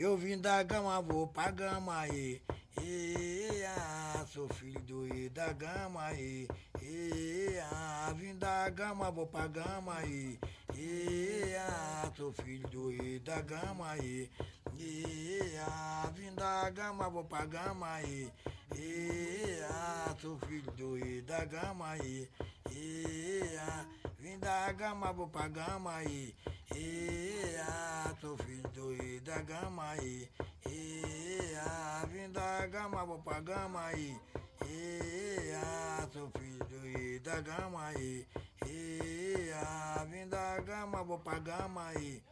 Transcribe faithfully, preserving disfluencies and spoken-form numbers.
Eu vim da gama, vou pra gama aí. E, ah, sou filho do E da gama aí. E, ah, vim da gama, vou pra gama aí. E, ah, sou filho do E da gama aí. E, ah, vim da gama, vou pra gama aí. E, ah, sou filho do E da gama aí. E, ah, vim da gama, vou pra gama aí. E, ah, sou filho do E da gama aí. E, ah, vim da gama, vou pra gama aí. E, ah, sou filho do E da gama aí. E, ah, vim da gama, vou pra gama aí.